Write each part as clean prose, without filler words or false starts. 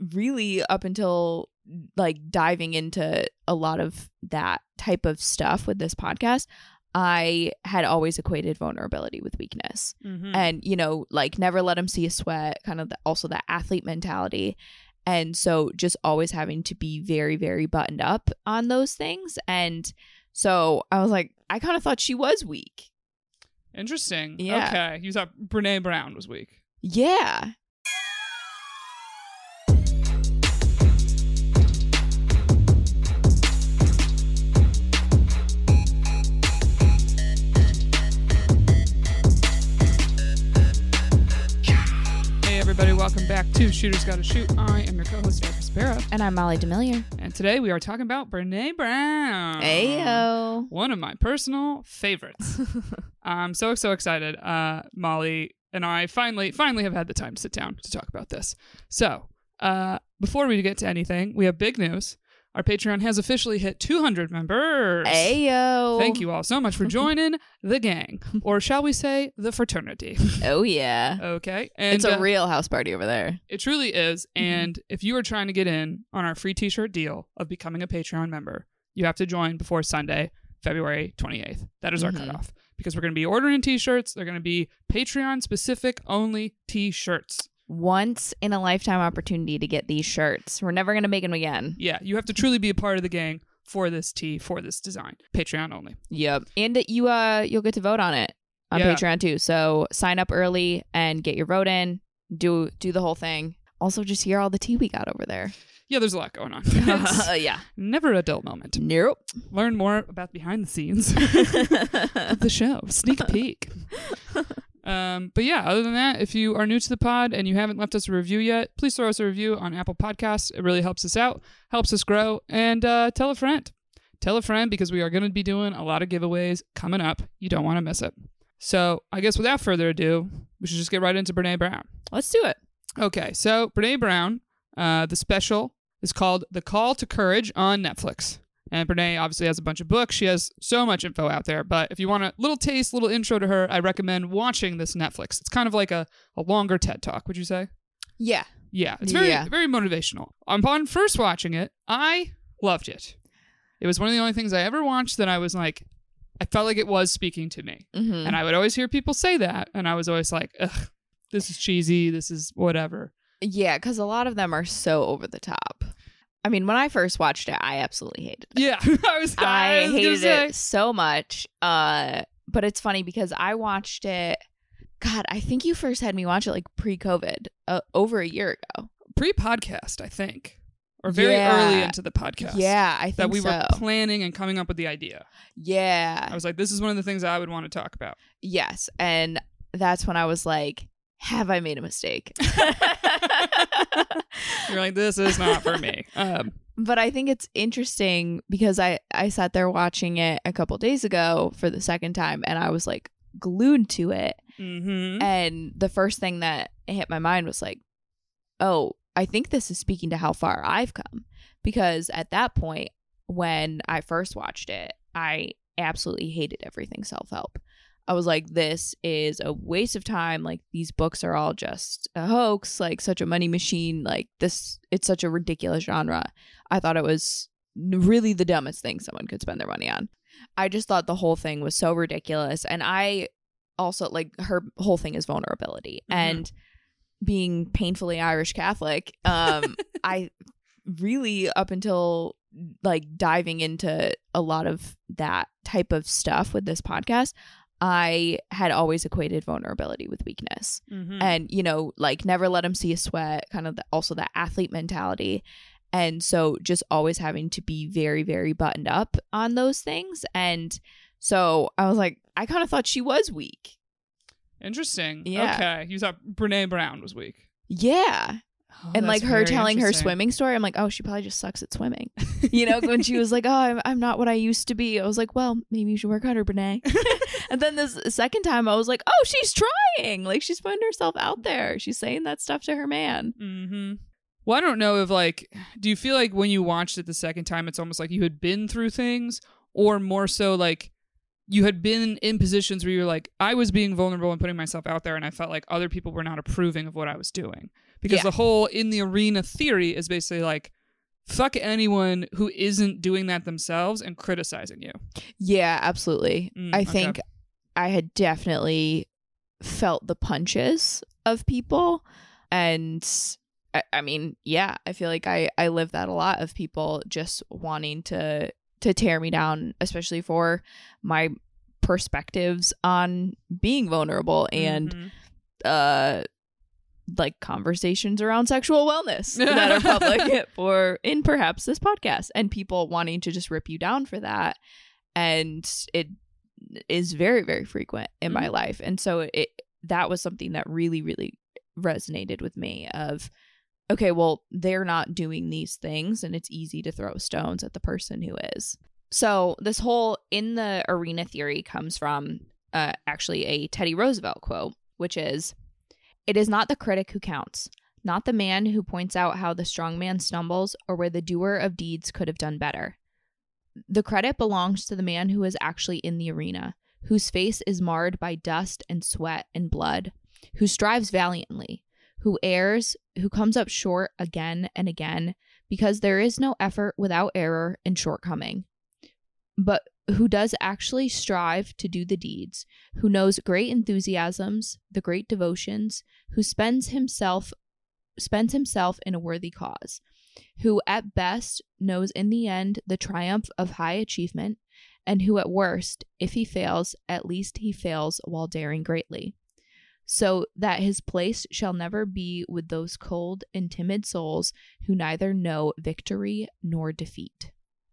really up until like diving into a lot of that type of stuff with this podcast, I had always equated vulnerability with weakness. And, you know, like never let them see you sweat, kind of also that athlete mentality. And so just always having to be very, very buttoned up on those things. And so I was like, I kind of thought she was weak. Interesting. Yeah. Okay. You thought Brene Brown was weak. Yeah. Everybody, welcome back to Shooters Gotta Shoot. I am your co-host, Eric Spera. And I'm Molly D'Amelio. And today we are talking about Brene Brown. Ayo. One of my personal favorites. I'm so excited. Molly and I finally have had the time to sit down to talk about this. So, before we get to anything, we have big news. Our Patreon has officially hit 200 members. Ayo. Thank you all so much for joining the gang. Or shall we say, the fraternity. Oh, yeah. Okay. And it's a real house party over there. It truly is. And if you are trying to get in on our free t-shirt deal of becoming a Patreon member, you have to join before Sunday, February 28th. That is our cutoff. Because we're going to be ordering t-shirts. They're going to be Patreon-specific only t-shirts. Once in a lifetime opportunity to get these shirts. We're never going to make them again. Yeah, you have to truly be a part of the gang for this tee, for this design. Patreon only. Yep. And you'll get to vote on it on Patreon too. So sign up early and get your vote in. Do the whole thing. Also, just hear all the tea we got over there. Yeah, there's a lot going on. Yeah. Never a dull moment. Nope. Learn more about behind the scenes of the show. Sneak peek. But yeah, other than that, if you are new to the pod and you haven't left us a review yet, please throw us a review on Apple Podcasts. It really helps us out, helps us grow, and tell a friend. Tell a friend because we are going to be doing a lot of giveaways coming up. You don't want to miss it. So I guess without further ado, we should just get right into Brene Brown. Let's do it. Okay, so Brene Brown, the special is called The Call to Courage on Netflix. And Brene obviously has a bunch of books. She has so much info out there. But if you want a little taste, little intro to her, I recommend watching this Netflix. It's kind of like a longer TED Talk, would you say? Yeah. Yeah. It's very motivational. Upon first watching it, I loved it. It was one of the only things I ever watched that I was like, I felt like it was speaking to me. Mm-hmm. And I would always hear people say that. And I was always like, ugh, this is cheesy. This is whatever. Yeah, because a lot of them are so over the top. I mean, when I first watched it, I absolutely hated it. Yeah, I hated it so much. But it's funny because I watched it. God, I think you first had me watch it like pre-COVID, over a year ago. Pre-podcast, I think, or very early into the podcast. Yeah, I think that we so. were planning and coming up with the idea. Yeah, I was like, this is one of the things I would want to talk about. Yes, and that's when I was like, have I made a mistake? You're like, this is not for me. But I think it's interesting because I sat there watching it a couple days ago for the second time and I was like glued to it. Mm-hmm. And the first thing that hit my mind was like, oh, I think this is speaking to how far I've come. Because at that point, when I first watched it, I absolutely hated everything self-help. I was like, this is a waste of time. Like, these books are all just a hoax, like such a money machine. Like, it's such a ridiculous genre. I thought it was really the dumbest thing someone could spend their money on. I just thought the whole thing was so ridiculous. And I also, like, her whole thing is vulnerability. Mm-hmm. And being painfully Irish Catholic, I really, up until like diving into a lot of that type of stuff with this podcast, I had always equated vulnerability with weakness. Mm-hmm. And, you know, like never let them see you sweat, kind of also that athlete mentality. And so just always having to be very, very buttoned up on those things. And so I was like, I kind of thought she was weak. Interesting. Yeah. Okay. You thought Brene Brown was weak. Yeah. Oh, and like her telling her swimming story, I'm like, oh, she probably just sucks at swimming. You know, when she was like, oh, I'm not what I used to be. I was like, well, maybe you should work harder, Brene. And then this second time I was like, oh, she's trying. Like, she's putting herself out there. She's saying that stuff to her man. Mm-hmm. Well, I don't know if like, do you feel like when you watched it the second time, it's almost like you had been through things, or more so like you had been in positions where you're like, I was being vulnerable and putting myself out there, and I felt like other people were not approving of what I was doing. Because the whole in the arena theory is basically like, fuck anyone who isn't doing that themselves and criticizing you. Yeah, absolutely. I think I had definitely felt the punches of people. And I mean, yeah, I feel like I live that a lot, of people just wanting to tear me down, especially for my perspectives on being vulnerable and like conversations around sexual wellness that are public in perhaps this podcast, and people wanting to just rip you down for that. And it is very, very frequent in my life. And so that was something that really, really resonated with me of, okay, well, they're not doing these things, and it's easy to throw stones at the person who is. So this whole in the arena theory comes from actually a Teddy Roosevelt quote, which is, "It is not the critic who counts, not the man who points out how the strong man stumbles or where the doer of deeds could have done better. The credit belongs to the man who is actually in the arena, whose face is marred by dust and sweat and blood, who strives valiantly, who errs, who comes up short again and again, because there is no effort without error and shortcoming, but who does actually strive to do the deeds, who knows great enthusiasms, the great devotions, who spends himself in a worthy cause, who at best knows in the end the triumph of high achievement, and who at worst, if he fails, at least he fails while daring greatly, so that his place shall never be with those cold and timid souls who neither know victory nor defeat."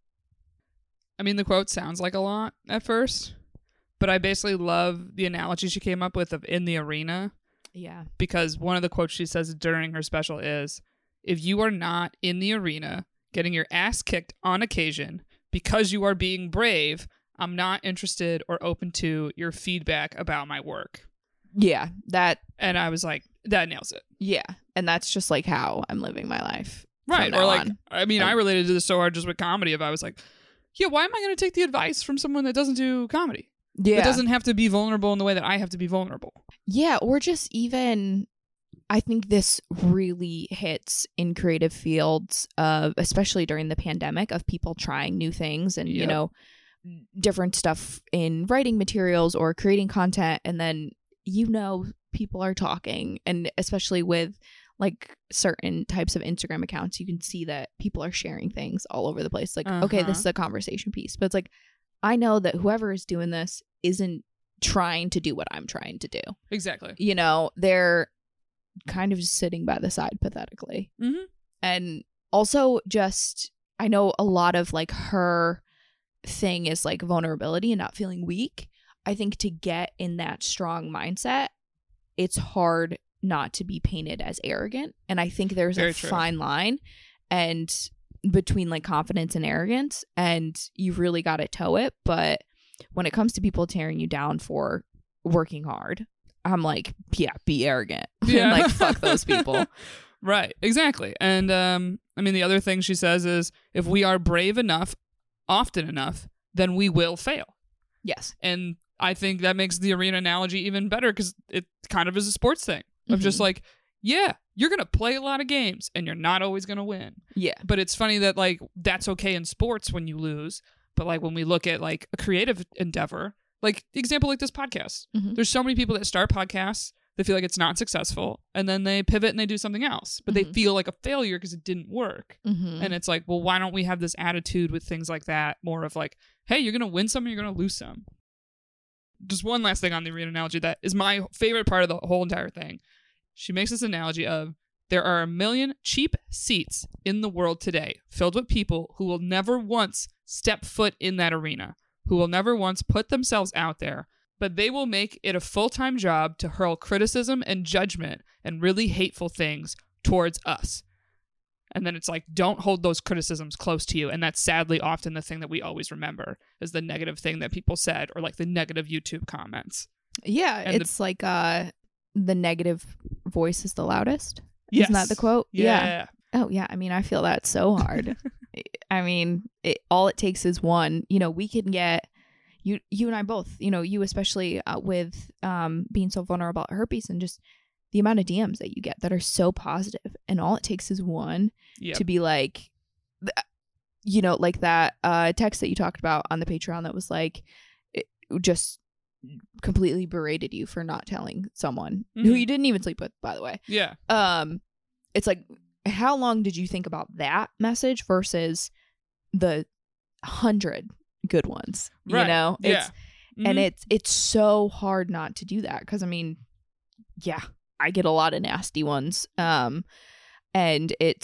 I mean, the quote sounds like a lot at first, but I basically love the analogy she came up with of in the arena. Yeah. Because one of the quotes she says during her special is, if you are not in the arena getting your ass kicked on occasion because you are being brave, I'm not interested or open to your feedback about my work. Yeah. And I was like, that nails it. Yeah. And that's just like how I'm living my life. Right. Or like, I mean, I related to this so hard just with comedy. If I was like, yeah, why am I going to take the advice from someone that doesn't do comedy? Yeah. It doesn't have to be vulnerable in the way that I have to be vulnerable. Yeah. Or just even, I think this really hits in creative fields, especially during the pandemic, of people trying new things and, you know, different stuff in writing materials or creating content. And then, you know, people are talking, and especially with like certain types of Instagram accounts, you can see that people are sharing things all over the place. Like, okay, this is a conversation piece, but it's like, I know that whoever is doing this isn't trying to do what I'm trying to do. Exactly. You know, they're kind of just sitting by the side pathetically. Mm-hmm. And also just, I know a lot of like her thing is like vulnerability and not feeling weak. I think to get in that strong mindset, it's hard not to be painted as arrogant. And I think there's a fine line and between like confidence and arrogance, and you've really got to toe it. But when it comes to people tearing you down for working hard, I'm like, yeah, be arrogant. Yeah. Like, fuck those people. Right. Exactly. And I mean, the other thing she says is, if we are brave enough, often enough, then we will fail. Yes. And I think that makes the arena analogy even better, because it kind of is a sports thing of just like, yeah, you're going to play a lot of games and you're not always going to win. Yeah. But it's funny that like that's okay in sports when you lose. But like when we look at like a creative endeavor, like the example like this podcast, there's so many people that start podcasts that feel like it's not successful, and then they pivot and they do something else, but they feel like a failure because it didn't work. And it's like, well, why don't we have this attitude with things like that, more of like, hey, you're going to win some and you're going to lose some. Just one last thing on the arena analogy that is my favorite part of the whole entire thing. She makes this analogy of, there are 1 million cheap seats in the world today filled with people who will never once step foot in that arena, who will never once put themselves out there, but they will make it a full-time job to hurl criticism and judgment and really hateful things towards us. And then it's like, don't hold those criticisms close to you. And that's sadly often the thing that we always remember, is the negative thing that people said, or like the negative YouTube comments. Yeah, and it's like the negative voice is the loudest. Yes. Isn't that the quote? Yeah. Oh, yeah. I mean, I feel that so hard. I mean, all it takes is one. You know, we can get, you and I both, you especially with being so vulnerable about herpes, and just the amount of DMs that you get that are so positive, and all it takes is one to be like, like that text that you talked about on the Patreon that was like, it just completely berated you for not telling someone who you didn't even sleep with, by the way. Yeah. It's like, how long did you think about that message versus the 100 good ones? Right. It's and it's so hard not to do that, because I mean, yeah, I get a lot of nasty ones, and it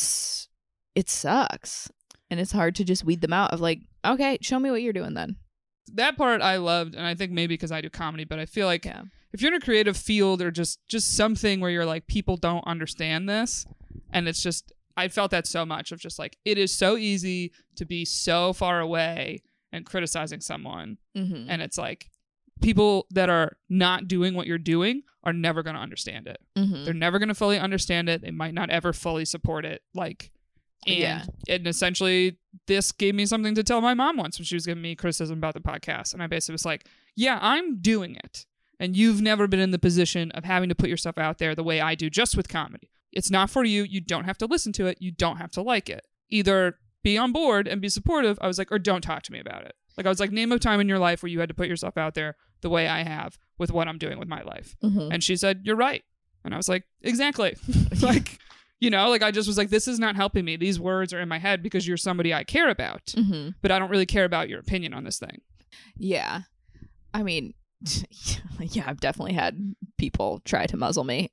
sucks, and it's hard to just weed them out of like, okay, show me what you're doing then. That part I loved, and I think maybe because I do comedy, but I feel like if you're in a creative field or just something where you're like, people don't understand this, and it's just, I felt that so much of just like, it is so easy to be so far away and criticizing someone, and it's like, people that are not doing what you're doing are never going to understand it. They're never going to fully understand it. They might not ever fully support it. Like, and essentially this gave me something to tell my mom once when she was giving me criticism about the podcast. And I basically was like, yeah, I'm doing it. And you've never been in the position of having to put yourself out there the way I do just with comedy. It's not for you. You don't have to listen to it. You don't have to like it. Either be on board and be supportive, I was like, or don't talk to me about it. Like, I was like, name a time in your life where you had to put yourself out there the way I have with what I'm doing with my life. And she said, you're right. And I was like, exactly. Like, like, I just was like, this is not helping me. These words are in my head because you're somebody I care about, but I don't really care about your opinion on this thing. Yeah. I mean, yeah, I've definitely had people try to muzzle me.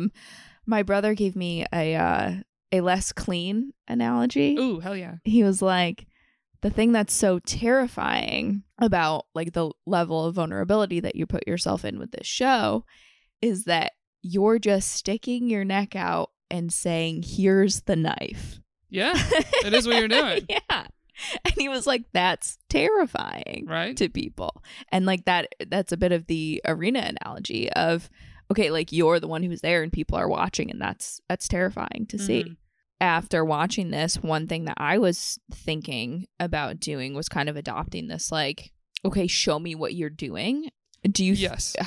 My brother gave me a less clean analogy. Ooh, hell yeah. He was like, the thing that's so terrifying about like the level of vulnerability that you put yourself in with this show is that you're just sticking your neck out and saying, here's the knife. Yeah, it is what you're doing. Yeah. And he was like, that's terrifying, right, to people. And like that's a bit of the arena analogy of, okay, like, you're the one who's there and people are watching, and that's terrifying to see. After watching this, one thing that I was thinking about doing was kind of adopting this, like, okay, show me what you're doing. Do you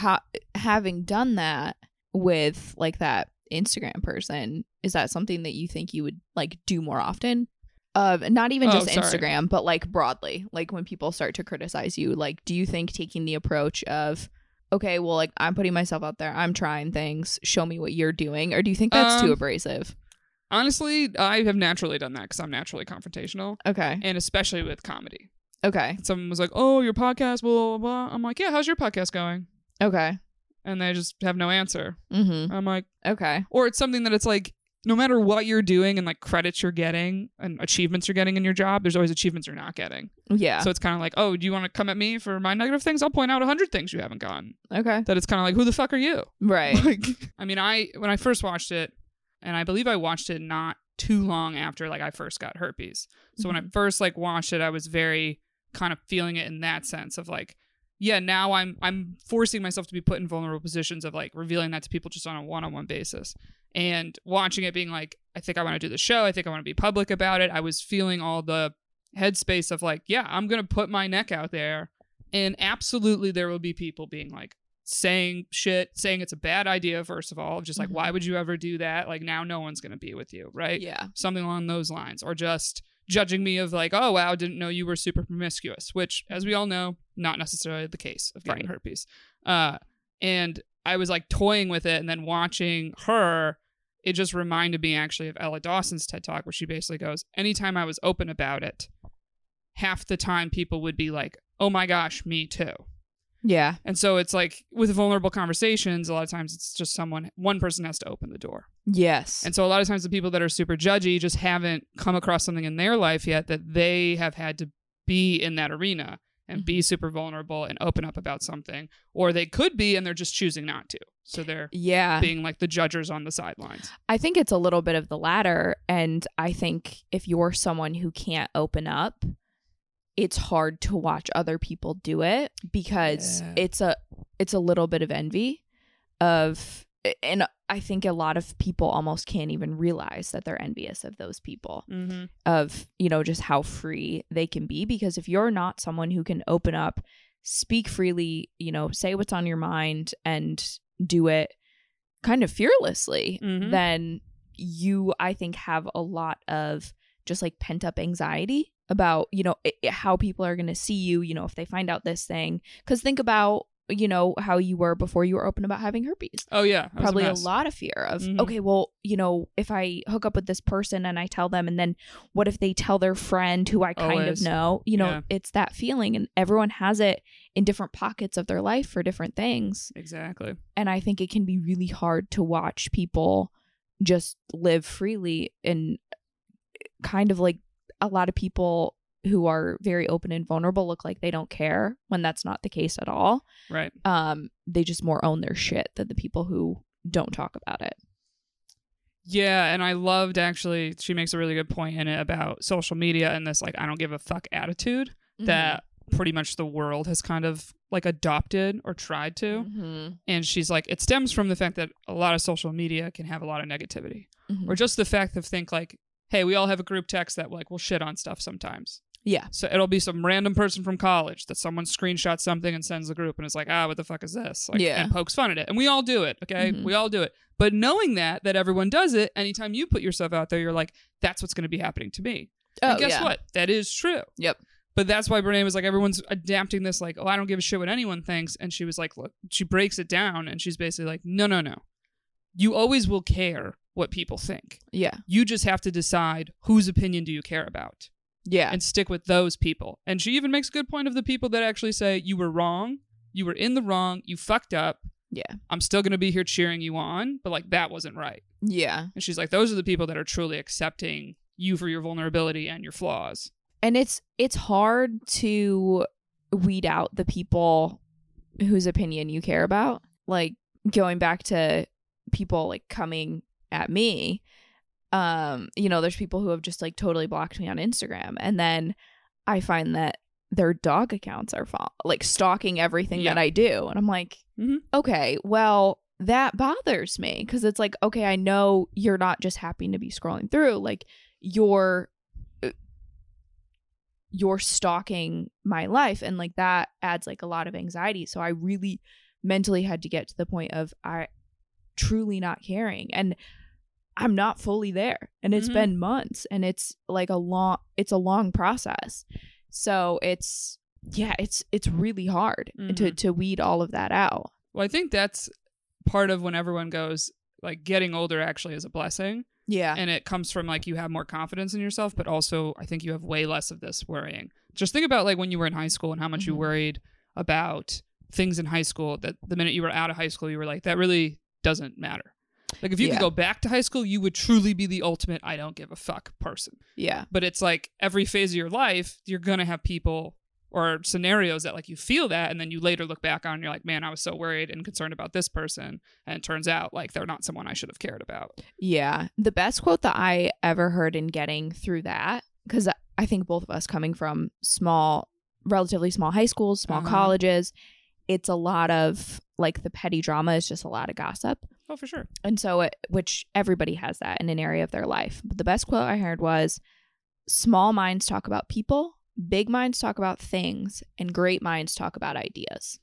having done that with like that Instagram person, is that something that you think you would like do more often? Not even just Instagram, but like broadly, like when people start to criticize you, like, do you think taking the approach of, okay, well, like, I'm putting myself out there, I'm trying things, show me what you're doing, or do you think that's too abrasive? Honestly, I have naturally done that because I'm naturally confrontational. Okay. And especially with comedy. Okay. Someone was like, oh, your podcast, blah, blah, blah. I'm like, yeah, how's your podcast going? Okay. And they just have no answer. I'm like, okay. Or it's something that it's like, no matter what you're doing and like credits you're getting and achievements you're getting in your job, there's always achievements you're not getting. Yeah. So it's kind of like, oh, do you want to come at me for my negative things? I'll point out 100 things you haven't gotten. Okay. That it's kind of like, who the fuck are you? Right. Like, I mean, when I first watched it, and I believe I watched it not too long after like I first got herpes. So when I first like watched it, I was very kind of feeling it in that sense of like, yeah, now I'm forcing myself to be put in vulnerable positions of like revealing that to people just on a one-on-one basis. And watching it being like, I think I want to do the show. I think I want to be public about it. I was feeling all the headspace of like, yeah, I'm going to put my neck out there. And absolutely there will be people being like, saying it's a bad idea, first of all, just like, why would you ever do that? Like, now no one's going to be with you, right? Yeah. Something along those lines. Or just judging me of like, oh, wow, didn't know you were super promiscuous, which, as we all know, not necessarily the case of getting herpes. And I was like toying with it, and then watching her, it just reminded me actually of Ella Dawson's TED Talk, where she basically goes, anytime I was open about it, half the time people would be like, oh my gosh, me too. Yeah. And so it's like with vulnerable conversations, a lot of times it's just one person has to open the door. Yes. And so a lot of times the people that are super judgy just haven't come across something in their life yet that they have had to be in that arena and be super vulnerable and open up about something. Or they could be, and they're just choosing not to. So they're being like the judgers on the sidelines. I think it's a little bit of the latter. And I think if you're someone who can't open up, it's hard to watch other people do it because it's a little bit of envy of, and I think a lot of people almost can't even realize that they're envious of those people of, just how free they can be. Because if you're not someone who can open up, speak freely, say what's on your mind and do it kind of fearlessly, then you, I think, have a lot of just like pent up anxiety about, how people are going to see you, if they find out this thing. Because think about, how you were before you were open about having herpes. Oh, yeah. Probably a lot of fear of, okay, well, if I hook up with this person and I tell them, and then what if they tell their friend who I kind of know, it's that feeling, and everyone has it in different pockets of their life for different things. Exactly. And I think it can be really hard to watch people just live freely, and kind of like a lot of people who are very open and vulnerable look like they don't care, when that's not the case at all. Right. They just more own their shit than the people who don't talk about it. Yeah, and I loved, actually, she makes a really good point in it about social media and this like I don't give a fuck attitude that pretty much the world has kind of like adopted or tried to. And she's like, it stems from the fact that a lot of social media can have a lot of negativity, or just the fact of think like, hey, we all have a group text that like will shit on stuff sometimes. Yeah. So it'll be some random person from college that someone screenshots something and sends the group, and it's like, what the fuck is this? Like, and pokes fun at it. And we all do it, okay? We all do it. But knowing that everyone does it, anytime you put yourself out there, you're like, that's what's going to be happening to me. And guess what? That is true. Yep. But that's why Brene was like, everyone's adapting this like, I don't give a shit what anyone thinks. And she was like, look, she breaks it down, and she's basically like, no. You always will care what people think. Yeah. You just have to decide whose opinion do you care about. Yeah. And stick with those people. And she even makes a good point of the people that actually say, you were wrong. You were in the wrong. You fucked up. Yeah. I'm still going to be here cheering you on, but like that wasn't right. Yeah. And she's like, those are the people that are truly accepting you for your vulnerability and your flaws. And it's hard to weed out the people whose opinion you care about. Like going back to people like coming at me, there's people who have just like totally blocked me on Instagram, and then I find that their dog accounts are like stalking everything that I do, and I'm like, okay, well, that bothers me, because it's like, okay, I know you're not just happy to be scrolling through, like you're stalking my life, and like that adds like a lot of anxiety. So I really mentally had to get to the point of I truly not caring, and I'm not fully there, and it's been months, and it's like a long process. So it's really hard to weed all of that out. Well, I think that's part of when everyone goes like getting older actually is a blessing. Yeah. And it comes from like you have more confidence in yourself, but also I think you have way less of this worrying. Just think about like when you were in high school and how much you worried about things in high school, that the minute you were out of high school, you were like, that really doesn't matter. Like if you could go back to high school, you would truly be the ultimate I don't give a fuck person. Yeah. But it's like every phase of your life, you're going to have people or scenarios that like you feel that, and then you later look back on and you're like, man, I was so worried and concerned about this person, and it turns out like they're not someone I should have cared about. Yeah. The best quote that I ever heard in getting through that, because I think both of us coming from relatively small high schools, small colleges, it's a lot of like the petty drama is just a lot of gossip. Oh, for sure. And so which everybody has that in an area of their life. But the best quote I heard was, small minds talk about people, big minds talk about things, and great minds talk about ideas.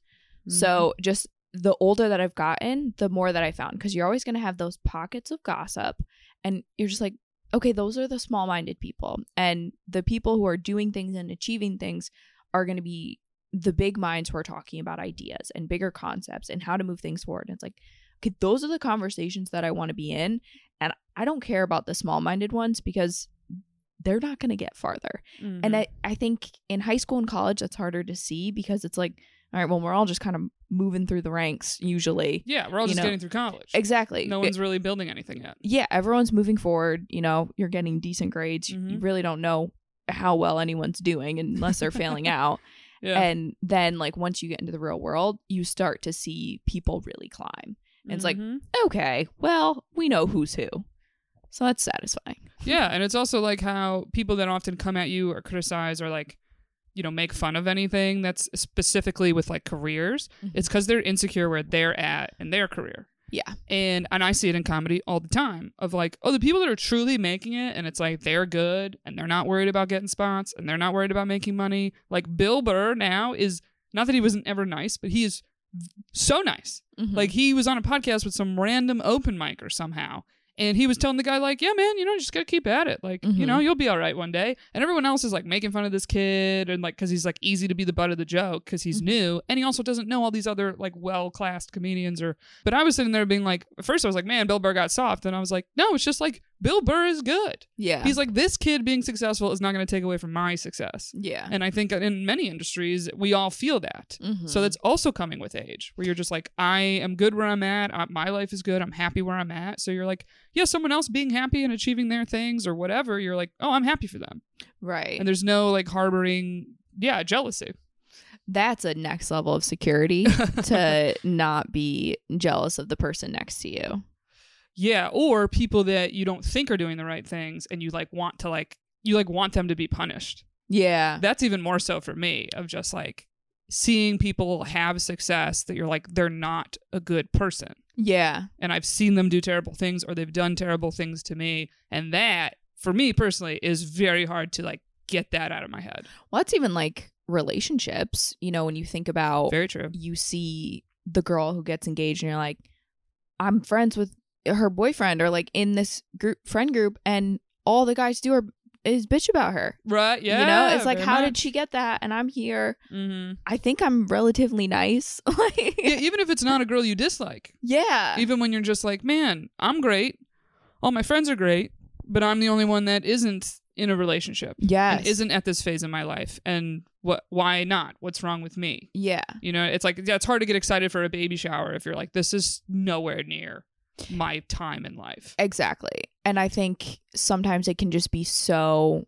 So just the older that I've gotten, the more that I found, because you're always going to have those pockets of gossip, and you're just like, okay, those are the small-minded people, and the people who are doing things and achieving things are going to be the big minds who are talking about ideas and bigger concepts and how to move things forward. And it's like, okay, those are the conversations that I want to be in, and I don't care about the small-minded ones because they're not going to get farther. And I think in high school and college, that's harder to see because it's like, all right, well, we're all just kind of moving through the ranks usually. Yeah, we're all just getting through college. Exactly. No one's really building anything yet. Yeah, everyone's moving forward. You're getting decent grades. You really don't know how well anyone's doing unless they're failing out. Yeah. And then like once you get into the real world, you start to see people really climb. And it's like, okay, well, we know who's who. So that's satisfying. Yeah, and it's also like how people that often come at you or criticize or like, make fun of anything that's specifically with like careers, it's because they're insecure where they're at in their career. Yeah. And I see it in comedy all the time of like, oh, the people that are truly making it and it's like they're good and they're not worried about getting spots and they're not worried about making money. Like Bill Burr now is Not that he wasn't ever nice, but he is so nice. Mhm. Like, he was on a podcast with some random open micer somehow. And he was telling the guy, like, yeah, man, you just got to keep at it. Like, you'll be all right one day. And everyone else is, like, making fun of this kid. And, like, because he's, like, easy to be the butt of the joke because he's new. And he also doesn't know all these other, like, well-classed comedians. But I was sitting there being like, at first I was like, man, Bill Burr got soft. And I was like, no, it's just, like, Bill Burr is good. Yeah. He's like, this kid being successful is not going to take away from my success. Yeah. And I think in many industries, we all feel that. So that's also coming with age, where you're just like, I am good where I'm at. My life is good. I'm happy where I'm at. So you're like, yeah, someone else being happy and achieving their things or whatever, you're like, oh, I'm happy for them. Right. And there's no like harboring, jealousy. That's a next level of security to not be jealous of the person next to you. Yeah, or people that you don't think are doing the right things and you want them to be punished. Yeah. That's even more so for me, of just like seeing people have success that you're like, they're not a good person. Yeah. And I've seen them do terrible things or they've done terrible things to me. And that, for me personally, is very hard to like get that out of my head. Well, it's even like relationships, when you think about, very true. You see the girl who gets engaged and you're like, I'm friends with her boyfriend or like in this friend group, and all the guys do is bitch about her. Right. Yeah. It's like, how did she get that? And I'm here. Mm-hmm. I think I'm relatively nice. Yeah, even if it's not a girl you dislike. Yeah. Even when you're just like, man, I'm great. All my friends are great, but I'm the only one that isn't in a relationship. Yes. And isn't at this phase in my life. And why not? What's wrong with me? Yeah. It's like, it's hard to get excited for a baby shower if you're like, this is nowhere near my time in life. Exactly. And I think sometimes it can just be so,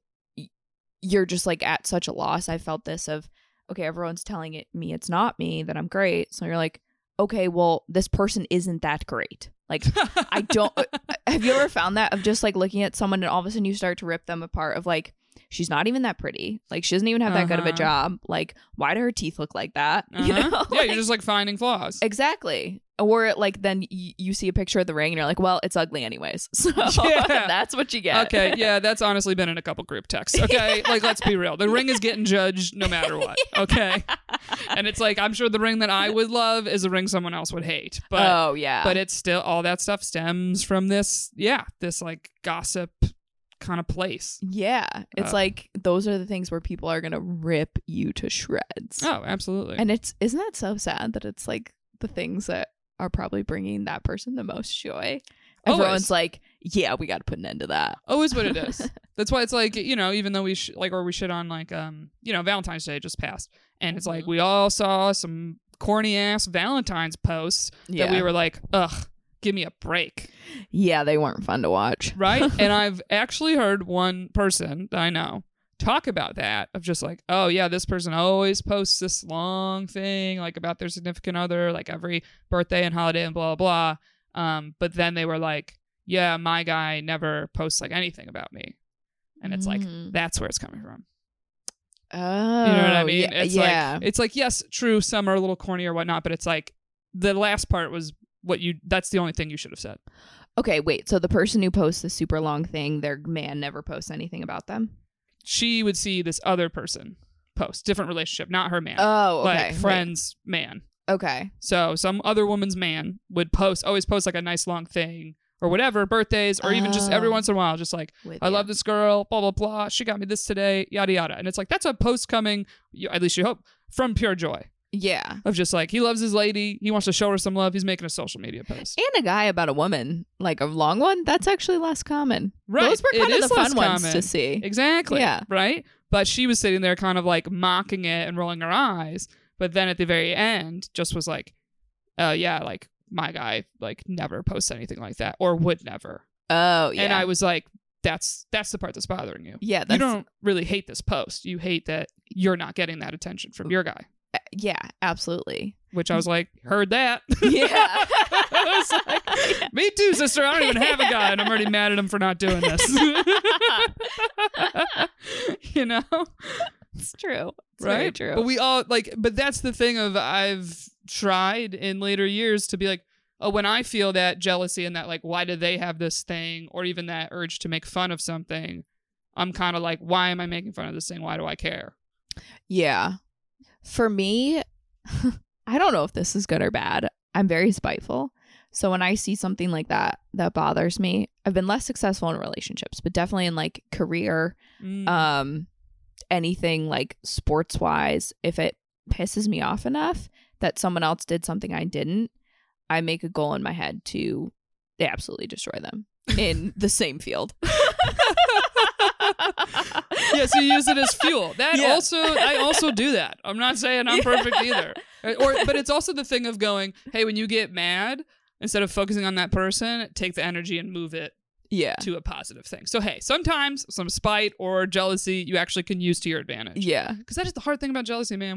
you're just like at such a loss. I felt this of, okay, everyone's telling me it's not me, that I'm great. So you're like, okay, well, this person isn't that great. Like, I don't, have you ever found that of just like looking at someone and all of a sudden you start to rip them apart of like, she's not even that pretty. Like, she doesn't even have that good of a job. Like, why do her teeth look like that? Yeah, you're just like finding flaws. Exactly. Or like then you see a picture of the ring and you're like, well, it's ugly anyways. So that's what you get. Okay, yeah, that's honestly been in a couple group texts. Okay, like, let's be real. The ring is getting judged no matter what. Okay, and it's like, I'm sure the ring that I would love is a ring someone else would hate. But oh yeah, but it's still, all that stuff stems from this like gossip kind of place. Yeah, it's like those are the things where people are gonna rip you to shreds. Oh, absolutely. And isn't that so sad that it's like the things that are probably bringing that person the most joy. Everyone's like, yeah, we got to put an end to that. Always what it is. That's why it's like, even though we shit on like, Valentine's Day just passed. And it's like, we all saw some corny ass Valentine's posts that we were like, ugh, give me a break. Yeah, they weren't fun to watch. Right? And I've actually heard one person that I know talk about that, of just like, oh yeah, this person always posts this long thing like about their significant other, like every birthday and holiday and blah blah blah. But then they were like, yeah, my guy never posts like anything about me. And it's like, that's where it's coming from. Oh, you know what I mean? Yeah, it's like, yes, true, some are a little corny or whatnot, but it's like the last part was that's the only thing you should have said. Okay, wait, so the person who posts the super long thing, their man never posts anything about them? She would see this other person post, different relationship, not her man. Oh, okay. Like friend's man. Okay. So some other woman's man would always post like a nice long thing or whatever, birthdays, or even just every once in a while, just like, I love this girl, blah, blah, blah. She got me this today, yada, yada. And it's like, that's a post coming, at least you hope, from pure joy. Yeah. Of just like, he loves his lady. He wants to show her some love. He's making a social media post. And a guy about a woman, like a long one, that's actually less common. Right. Those were kind of the fun ones to see. Exactly. Yeah. Right. But she was sitting there kind of like mocking it and rolling her eyes. But then at the very end, just was like, yeah, like my guy like never posts anything like that or would never. Oh, yeah. And I was like, that's the part that's bothering you. Yeah. You don't really hate this post. You hate that you're not getting that attention from your guy. Yeah, absolutely. Which I was like, heard that. Yeah. I was like, yeah. Me too, sister. I don't even have a guy, and I'm already mad at him for not doing this. It's true. It's right? very true. But we all but that's the thing of, I've tried in later years to be like, oh, when I feel that jealousy and that like, why do they have this thing, or even that urge to make fun of something, I'm kind of like, why am I making fun of this thing? Why do I care? Yeah. For me, I don't know if this is good or bad. I'm very spiteful. So when I see something like that bothers me, I've been less successful in relationships, but definitely in like career, anything like sports wise, if it pisses me off enough that someone else did something I didn't, I make a goal in my head to absolutely destroy them in the same field. Yeah, so you use it as fuel. I also do that. I'm not saying I'm perfect either. But it's also the thing of going, hey, when you get mad, instead of focusing on that person, take the energy and move it to a positive thing. So, hey, sometimes some spite or jealousy you actually can use to your advantage. Yeah. Because that is the hard thing about jealousy, man.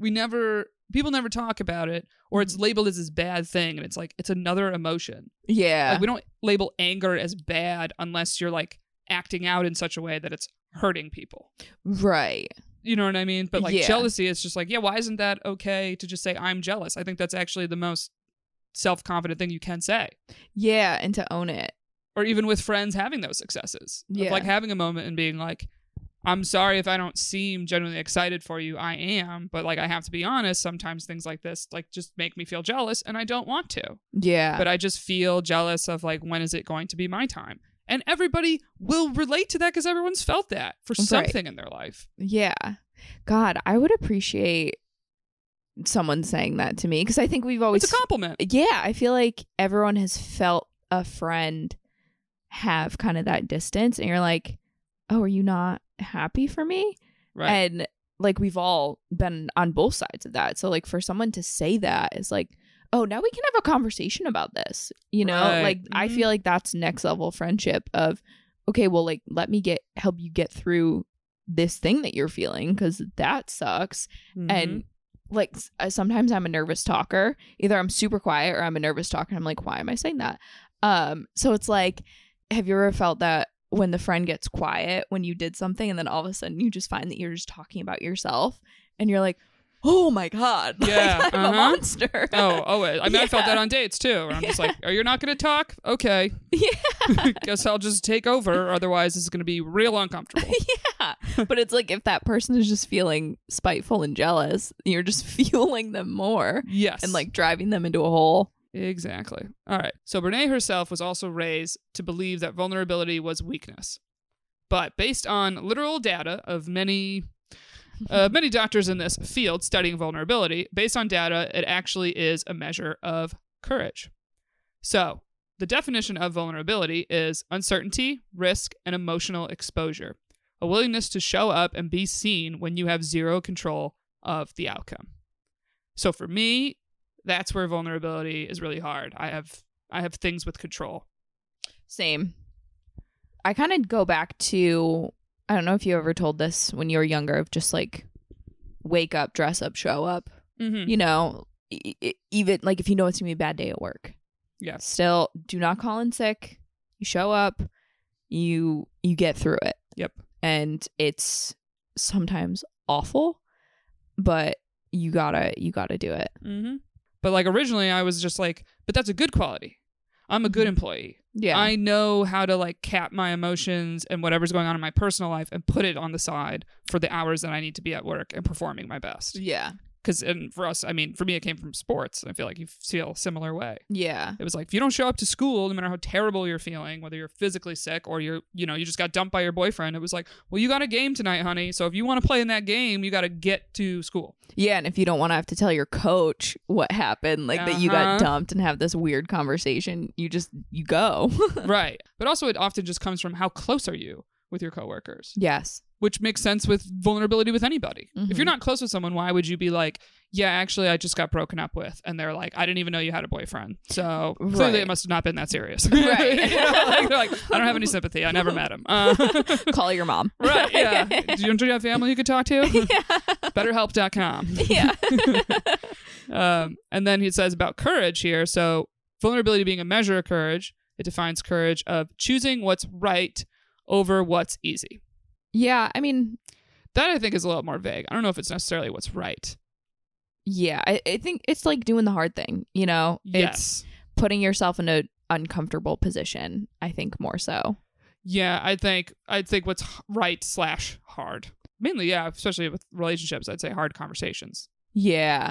People never talk about it, or it's labeled as this bad thing, and it's like, it's another emotion. Yeah. Like, we don't label anger as bad unless you're like acting out in such a way that it's hurting people. Right. You know what I mean? But like jealousy, it's just like, yeah, why isn't that okay to just say I'm jealous? I think that's actually the most self-confident thing you can say. Yeah, and to own it. Or even with friends having those successes. Yeah. Of like having a moment and being like, I'm sorry if I don't seem genuinely excited for you. I am, but like I have to be honest, sometimes things like this like just make me feel jealous and I don't want to. Yeah. But I just feel jealous of like, when is it going to be my time? And everybody will relate to that because everyone's felt that for something in their life. Yeah. God, I would appreciate someone saying that to me because I think we've always... It's a compliment. Yeah. I feel like everyone has felt a friend have kind of that distance and you're like, oh, are you not happy for me? Right. And like we've all been on both sides of that. So like for someone to say that is like, oh, now we can have a conversation about this, you know? Right. Like, I feel like that's next level friendship of, okay, well, like, let me help you get through this thing that you're feeling because that sucks. And like, sometimes I'm a nervous talker. Either I'm super quiet or I'm a nervous talker. And I'm like, why am I saying that? So it's like, have you ever felt that when the friend gets quiet when you did something and then all of a sudden you just find that you're just talking about yourself and you're like, oh my God. Yeah. Like, I'm a monster. I mean, I felt that on dates too. Where I'm just like, are you not going to talk? Okay. Yeah. Guess I'll just take over. Otherwise, this is going to be real uncomfortable. Yeah. But it's like if that person is just feeling spiteful and jealous, you're just fueling them more. Yes. And like driving them into a hole. Exactly. All right. So Brene herself was also raised to believe that vulnerability was weakness. But based on literal data of many doctors in this field studying vulnerability, based on data, it actually is a measure of courage. So, the definition of vulnerability is uncertainty, risk, and emotional exposure. A willingness to show up and be seen when you have zero control of the outcome. So for me, that's where vulnerability is really hard. I have things with control. Same. I kind of go back to, I don't know if you ever told this when you were younger, of just like wake up, dress up, show up. Mm-hmm. You know, even like if you know it's gonna be a bad day at work. Yeah. Still, do not call in sick. You show up, you get through it. Yep. And it's sometimes awful, but you gotta do it. Mm-hmm. But like originally I was just like, but that's a good quality. I'm a good employee. Yeah. I know how to like cap my emotions and whatever's going on in my personal life and put it on the side for the hours that I need to be at work and performing my best. Yeah. Because, and for us, I mean, for me, it came from sports. I feel like you feel a similar way. Yeah. It was like, if you don't show up to school, no matter how terrible you're feeling, whether you're physically sick or you just got dumped by your boyfriend, it was like, well, you got a game tonight, honey. So if you want to play in that game, you got to get to school. Yeah. And if you don't want to have to tell your coach what happened, like that you got dumped and have this weird conversation, you go. Right. But also it often just comes from how close are you with your coworkers? Yes. Which makes sense with vulnerability with anybody. Mm-hmm. If you're not close with someone, why would you be like, yeah, actually, I just got broken up with. And they're like, I didn't even know you had a boyfriend. So clearly it must have not been that serious. Right. They're like, I don't have any sympathy. I never met him. Call your mom. Right, yeah. Do you have family you could talk to? Yeah. BetterHelp.com. Yeah. And then he says about courage here. So vulnerability being a measure of courage, it defines courage of choosing what's right over what's easy. Yeah, I mean, that I think is a little more vague. I don't know if it's necessarily what's right. Yeah, I think it's like doing the hard thing, you know? Yes. It's putting yourself in an uncomfortable position, I think more so. Yeah, I think what's right/hard. Mainly, yeah, especially with relationships, I'd say hard conversations. Yeah.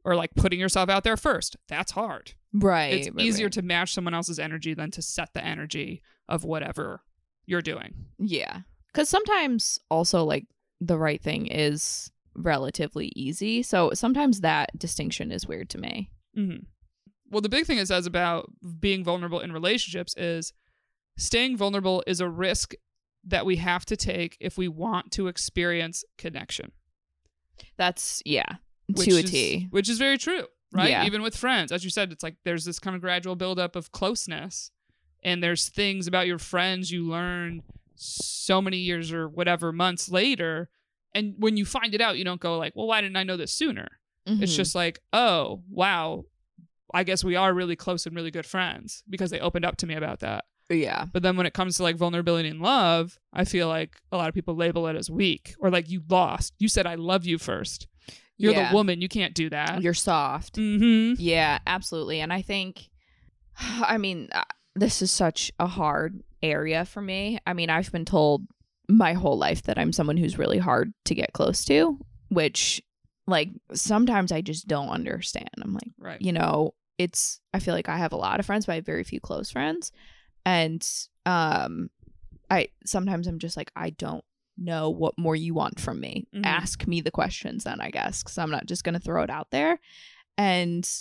or like putting yourself out there first. That's hard. Right. It's easier to match someone else's energy than to set the energy of whatever you're doing. Yeah. Because sometimes also like the right thing is relatively easy. So sometimes that distinction is weird to me. Mm-hmm. Well, the big thing it says about being vulnerable in relationships is staying vulnerable is a risk that we have to take if we want to experience connection. That's, yeah, Which to a is- T. Which is very true, right? Yeah. Even with friends, as you said, it's like there's this kind of gradual buildup of closeness, and there's things about your friends you learn so many years or whatever months later, and when you find it out, you don't go like, well, why didn't I know this sooner? It's Mhm. just like, oh, wow, I guess we are really close and really good friends because they opened up to me about that. Yeah. But then when it comes to like vulnerability in love, I feel like a lot of people label it as weak, or like you lost. You said I love you first. You're Yeah. the woman. You can't do that. You're soft. Mm-hmm. Yeah, absolutely. And I think, I mean, this is such a hard area for me. I mean, I've been told my whole life that I'm someone who's really hard to get close to, which like sometimes I just don't understand. I'm like, Right. you know, I feel like I have a lot of friends, but I have very few close friends. And sometimes I'm just like, I don't know what more you want from me. Mhm. Ask me the questions then, I guess, because I'm not just going to throw it out there. And,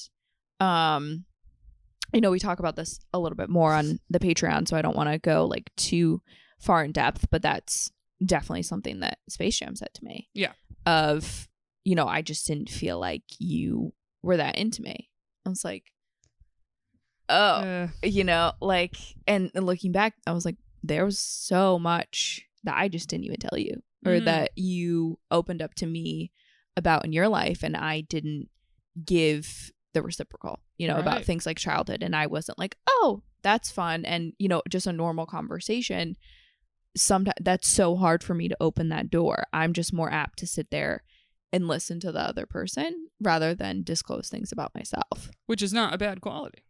you know, we talk about this a little bit more on the Patreon, so I don't want to go like too far in depth, but that's definitely something that Space Jam said to me. Yeah. Of, you know, I just didn't feel like you were that into me. I was like, oh, you know, like, and looking back, I was like, there was so much that I just didn't even tell you, or Mhm. that you opened up to me about in your life, and I didn't give the reciprocal, you know, about Right. things like childhood. And I wasn't like, oh, that's fun. And, you know, just a normal conversation. Sometimes that's so hard for me to open that door. I'm just more apt to sit there and listen to the other person rather than disclose things about myself. Which is not a bad quality.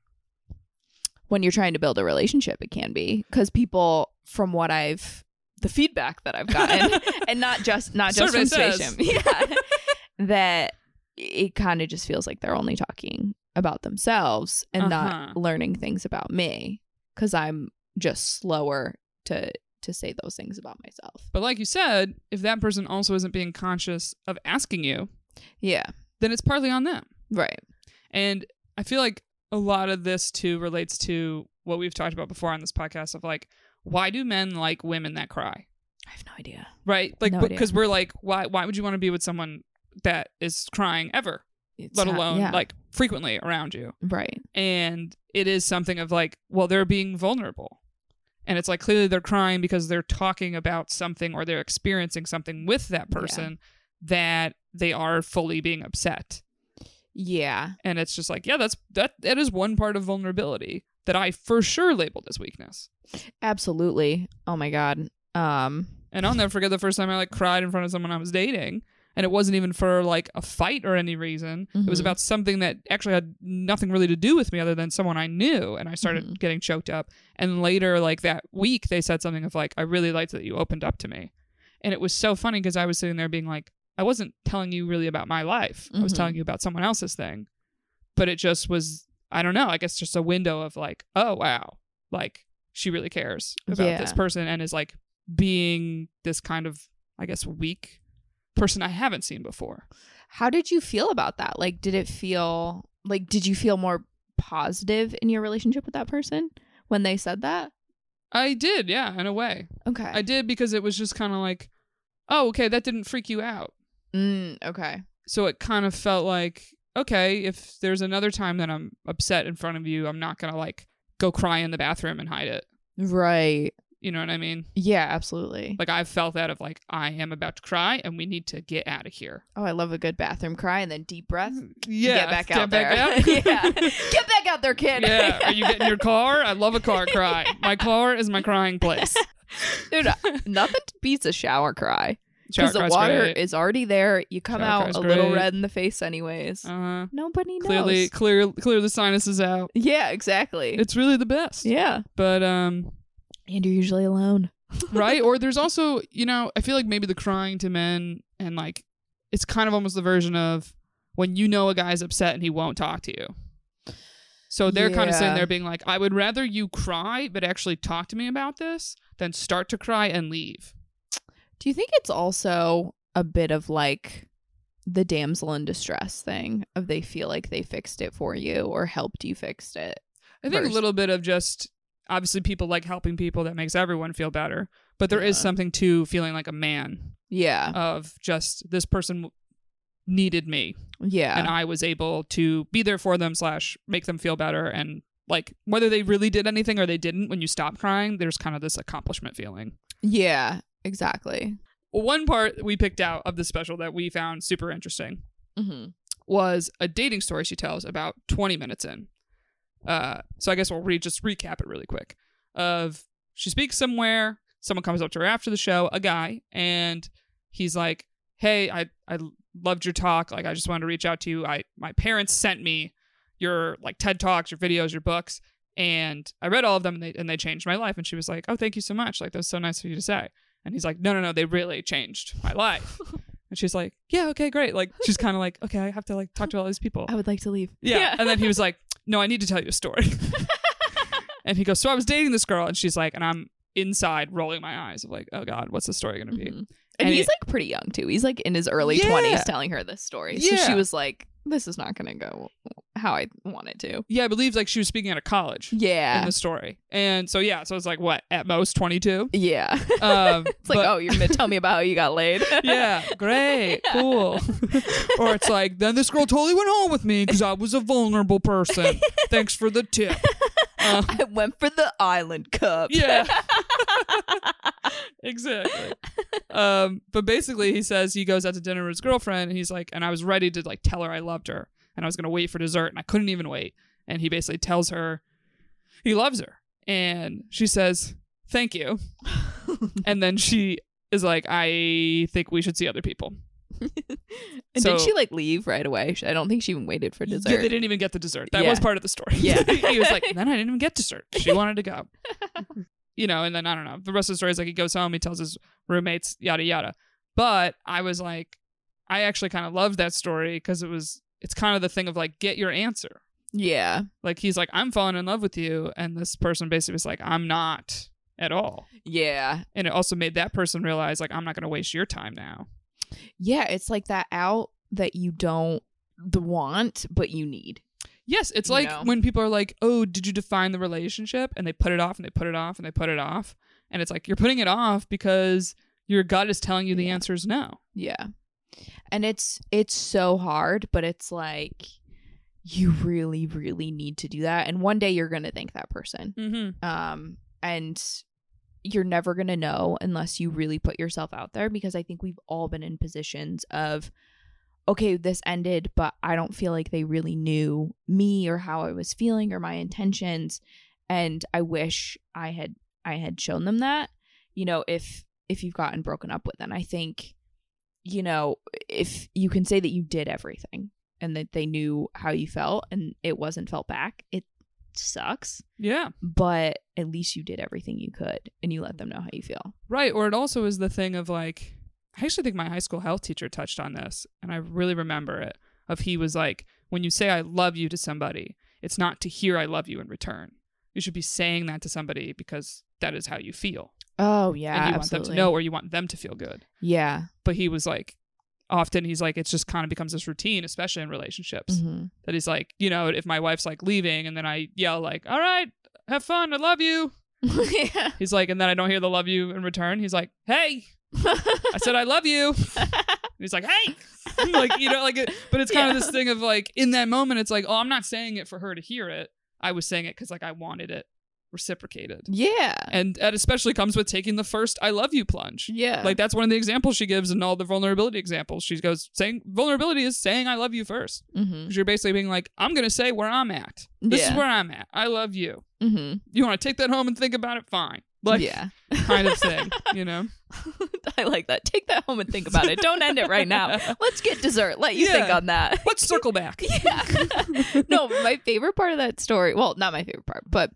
When you're trying to build a relationship, it can be, because people, from what the feedback that I've gotten, and not just Survey from Space says. Jam, yeah, that it kind of just feels like they're only talking about themselves and Uh-huh. not learning things about me, because I'm just slower to say those things about myself. But like you said, if that person also isn't being conscious of asking you, Yeah, then it's partly on them. right. And I feel like a lot of this too relates to what we've talked about before on this podcast of like, why do men like women that cry? I have no idea. Right? Like, No idea. because we're like, why would you want to be with someone that is crying ever, let alone yeah, like frequently around you? right. And it is something of like, well, they're being vulnerable. And it's like clearly they're crying because they're talking about something or they're experiencing something with that person that they are fully being upset. Yeah, And it's just like, yeah, that is one part of vulnerability that I for sure labeled as weakness. absolutely. Oh my God. And I'll never forget the first time I like cried in front of someone I was dating. And it wasn't even for like a fight or any reason. It was Mhm. about something that actually had nothing really to do with me other than someone I knew. And I started Mhm. getting choked up. And later, like that week, they said something of like, I really liked that you opened up to me. And it was so funny because I was sitting there being like, I wasn't telling you really about my life. I was Mhm. telling you about someone else's thing. But it just was, I don't know, I guess just a window of like, oh, wow. Like she really cares about this Yeah. person and is like being this kind of, I guess, weak person I haven't seen before. How did you feel about that? Like, did you feel more positive in your relationship with that person when they said that? I did, yeah, in a way. Okay. I did because it was just kind of like, oh, okay, that didn't freak you out. Okay. So it kind of felt like, okay, if there's another time that I'm upset in front of you, I'm not going to like go cry in the bathroom and hide it. Right. You know what I mean? Yeah, absolutely. Like I've felt that of like, I am about to cry and we need to get out of here. Oh, I love a good bathroom cry and then deep breath. Yeah. Get back out there. out. Yeah. Get back out there, kid. Yeah. Are you getting your car? I love a car cry. My car is my crying place. Dude, nothing beats a shower cry. Shower Because the cry's water great. is already there. You come Shower out cry's a little great. red in the face anyways. Nobody knows. Clear the sinuses out. Yeah, exactly. It's really the best. Yeah. But And you're usually alone. right? Or there's also, you know, I feel like maybe the crying to men and like it's kind of almost the version of, when you know a guy's upset and he won't talk to you. So they're kind of sitting there being like, I would rather you cry, but actually talk to me about this than start to cry and leave. Do you think it's also a bit of like the damsel in distress thing of they feel like they fixed it for you or helped you fix it? I think a little bit of just, obviously people like helping people. That makes everyone feel better. But there is something to feeling like a man. Yeah. Of just, this person needed me. Yeah. And I was able to be there for them / make them feel better. And like, whether they really did anything or they didn't, when you stop crying, there's kind of this accomplishment feeling. Yeah, exactly. Well, one part we picked out of the special that we found super interesting was a dating story she tells about 20 minutes in. So I guess we'll just recap it really quick. She speaks somewhere, someone comes up to her after the show, a guy, and he's like, hey, I loved your talk. Like, I just wanted to reach out to you. My parents sent me your like TED Talks, your videos, your books, and I read all of them and they changed my life. And she was like, oh, thank you so much. Like, that's so nice of you to say. And he's like, no, they really changed my life. And she's like, yeah, okay, great. Like, she's kind of like, okay, I have to like talk to all these people. I would like to leave. Yeah. And then he was like, no, I need to tell you a story. And he goes, so I was dating this girl, and she's like, and I'm inside rolling my eyes of like, oh God, what's the story going to be? And he's like pretty young too. He's like in his early 20s telling her this story. So she was like, this is not going to go how I want it to. Yeah, I believe like she was speaking at a college. Yeah. In the story. And so, so it's like, what, at most 22? Yeah. It's like, oh, you're going to tell me about how you got laid. Yeah, great, cool. Or it's like, then this girl totally went home with me because I was a vulnerable person. Thanks for the tip. I went for the island cup. Yeah. Exactly. But basically he says he goes out to dinner with his girlfriend, and he's like, and I was ready to like tell her I loved her, and I was going to wait for dessert, and I couldn't even wait. And he basically tells her he loves her, and she says, thank you. And then she is like, I think we should see other people. And did she like leave right away? I don't think she even waited for dessert. Yeah, they didn't even get the dessert. That was part of the story. Yeah. He was like, then I didn't even get dessert. She wanted to go. And then I don't know. The rest of the story is like he goes home, he tells his roommates, yada, yada. But I was like, I actually kind of loved that story because it's kind of the thing of like, get your answer. Yeah. Like he's like, I'm falling in love with you. And this person basically was like, I'm not at all. Yeah. And it also made that person realize like, I'm not going to waste your time now. Yeah. It's like that out that you don't want, but you need. Yes, it's like when people are like, oh, did you define the relationship? And they put it off and they put it off and they put it off. And it's like, you're putting it off because your gut is telling you the answer is no. Yeah. And it's so hard, but it's like, you really, really need to do that. And one day you're going to thank that person. And you're never going to know unless you really put yourself out there, because I think we've all been in positions of, okay, this ended, but I don't feel like they really knew me or how I was feeling or my intentions. And I wish I had shown them that, if you've gotten broken up with them. I think, if you can say that you did everything and that they knew how you felt and it wasn't felt back, it sucks. Yeah. But at least you did everything you could and you let them know how you feel. Right. Or it also is the thing of like, I actually think my high school health teacher touched on this, and I really remember it. He was like, when you say I love you to somebody, it's not to hear I love you in return. You should be saying that to somebody because that is how you feel. Oh, yeah, and you absolutely. want them to know, or you want them to feel good. Yeah. But he was like, often he's like, it's just kind of becomes this routine, especially in relationships, that he's like, if my wife's like leaving and then I yell like, all right, have fun, I love you. Yeah. He's like, and then I don't hear the love you in return. He's like, hey. I said I love you. And he's like, hey, but it's kind of this thing of like, in that moment, it's like, oh, I'm not saying it for her to hear it. I was saying it because like I wanted it reciprocated. Yeah. And that especially comes with taking the first I love you plunge. Yeah. Like that's one of the examples she gives in all the vulnerability examples. She goes, saying vulnerability is saying I love you first. Because you're basically being like, I'm going to say where I'm at. This is where I'm at. I love you. You want to take that home and think about it? Fine. Like, kind of thing, I like that. Take that home and think about it. Don't end it right now. Let's get dessert. Let you think on that. Let's circle back. Yeah. No, my favorite part of that story, well, not my favorite part, but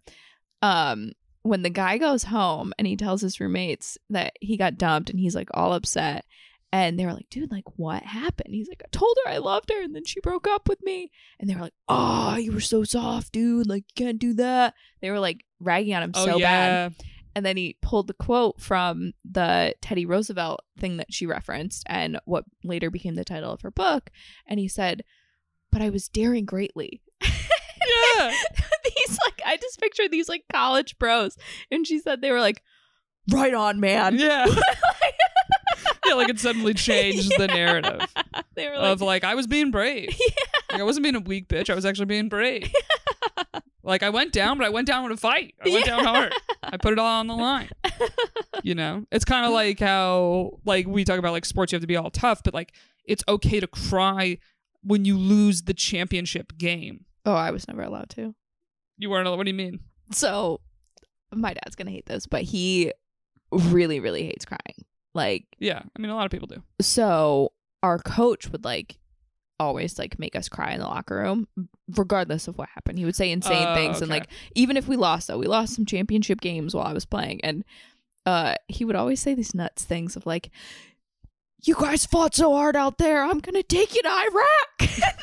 when the guy goes home and he tells his roommates that he got dumped and he's like all upset, And they were like, dude, like, what happened? He's like, I told her I loved her, and then she broke up with me. And they were like, oh, you were so soft, dude. Like, you can't do that. They were like ragging on him so bad. And then he pulled the quote from the Teddy Roosevelt thing that she referenced and what later became the title of her book. And he said, but I was daring greatly. Yeah. These like, I just picture these like college bros. And she said they were like, right on, man. Yeah. Yeah, like it suddenly changed the narrative. They were of like, I was being brave. Yeah. Like, I wasn't being a weak bitch. I was actually being brave. Like I went down, but I went down with a fight. I went down hard. I put it all on the line. You know, it's kind of like how like we talk about like sports, you have to be all tough, but like it's okay to cry when you lose the championship game. Oh, I was never allowed to. You weren't. What do you mean? So my dad's gonna hate this, but he really, really hates crying. Like, yeah, I mean, a lot of people do. So our coach would like always like make us cry in the locker room, regardless of what happened. He would say insane things, okay. and like even if we lost, though, we lost some championship games while I was playing, and he would always say these nuts things of like, you guys fought so hard out there, I'm gonna take you to Iraq.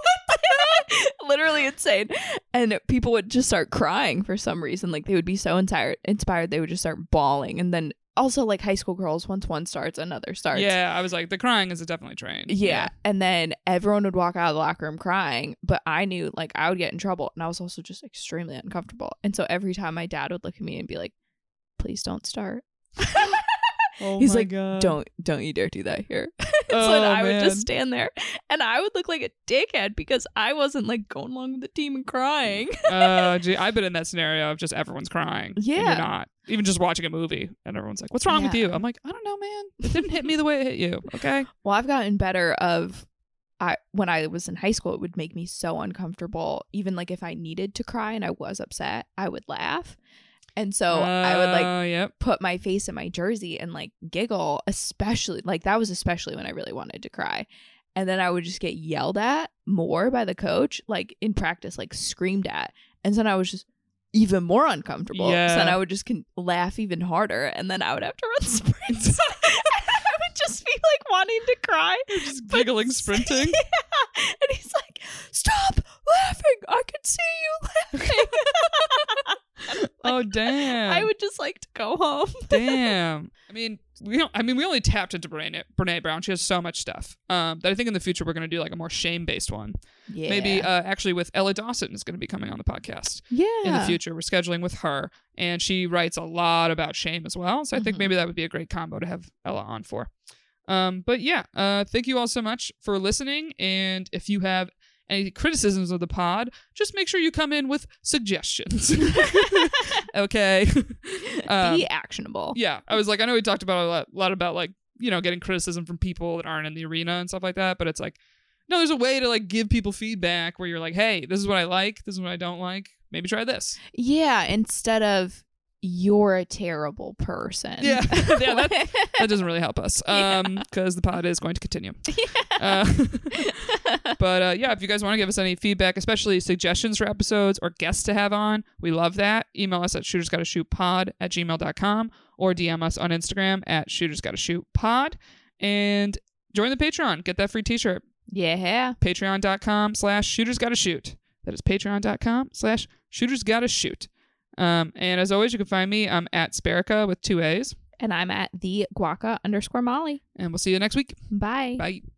Literally insane. And people would just start crying for some reason. Like they would be so inspired they would just start bawling. And then also like high school girls, once one starts, another starts. Yeah, I was like, the crying is definitely trained. Yeah. And then everyone would walk out of the locker room crying, but I knew like I would get in trouble, and I was also just extremely uncomfortable. And so every time my dad would look at me and be like, please don't start. Oh He's my like, God. Don't you dare do that here. So Oh, then I would man. just stand there, and I would look like a dickhead because I wasn't like going along with the team and crying. Gee, I've been in that scenario of just everyone's crying. And Yeah. you're not. Even just watching a movie and everyone's like, what's wrong with Yeah. you? I'm like, I don't know, man. It didn't hit me the way it hit you. Okay. Well, I've gotten better of when I was in high school, it would make me so uncomfortable. Even like if I needed to cry and I was upset, I would laugh. And so I would like Yep. put my face in my jersey and like giggle, especially like that was especially when I really wanted to cry. And then I would just get yelled at more by the coach, like in practice, like screamed at. And then I was just even more uncomfortable. Yeah. So then I would just laugh even harder, and then I would have to run sprints. And I would just be like wanting to cry. Just giggling, sprinting. Yeah. And he's like, stop laughing. I can see you laughing. Oh, damn. I would just like to go home. Damn. I mean, we only tapped into Brene Brown. She has so much stuff. That I think in the future we're going to do like a more shame-based one. Yeah. Maybe actually with Ella Dawson is going to be coming on the podcast Yeah. in the future. We're scheduling with her, and she writes a lot about shame as well. So I think Mhm. maybe that would be a great combo to have Ella on for. But yeah, thank you all so much for listening. And if you have any criticisms of the pod, just make sure you come in with suggestions. Okay. Be actionable. Yeah, I was like, I know we talked about a lot about like, you know, getting criticism from people that aren't in the arena and stuff like that, but it's like, no, there's a way to like give people feedback where you're like, hey, this is what I like, this is what I don't like, maybe try this. Yeah, instead of you're a terrible person. Yeah, yeah, that doesn't really help us because the pod is going to continue. But yeah, if you guys want to give us any feedback, especially suggestions for episodes or guests to have on, we love that. Email us at shootersgottashootpod@gmail.com or DM us on Instagram at shootersgottashootpod, and join the Patreon. Get that free t-shirt. Yeah. Patreon.com/shootersgottashoot. That is patreon.com/shootersgottashoot. And as always, you can find me. I'm at Sparica with 2 A's. And I'm at the Guaca _Molly. And we'll see you next week. Bye. Bye.